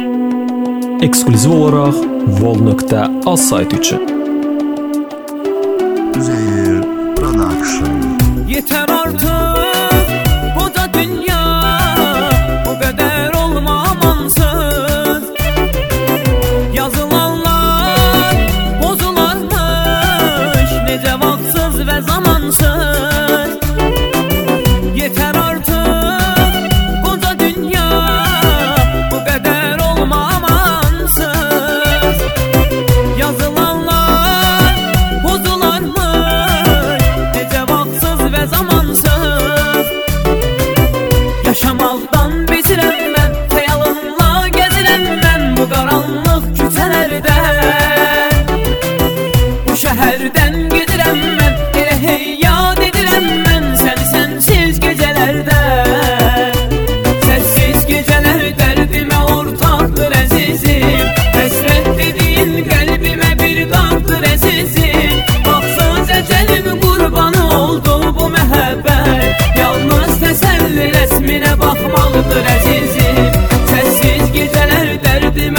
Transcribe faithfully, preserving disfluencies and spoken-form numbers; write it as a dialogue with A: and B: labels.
A: Eksklüziv olaraq vol nöqtə az saytı üçün.
B: Üzeyir Production.
C: Yeter artık bu da dünya, bu kadar olma amansız. Yazılanlar bozularmış, nece vaksız ve zamansız. Yeter artık bu da dünya, bu kadar olma amansız. Yazılanlar bozularmış, nece vaksız ve zamansız. Yaşamaktan bezirəm mən, xəyalımla gəzirəm mən bu qaranlıq küçələrdə. Bu şəhərdən gedirəm mən, elə heyyad edirəm mən səni sənsiz gecələrdə. Səssiz gecələr dərdimə ortaqdır əzizim, həsrət dediyin qəlbimə bir dağdır əzizim. Baxsız əcəlim qurbanı oldu bu məhəbbət, yalnız təsəlli rəsminə baxmalıdır əzizim. Səssiz gecələr dərdim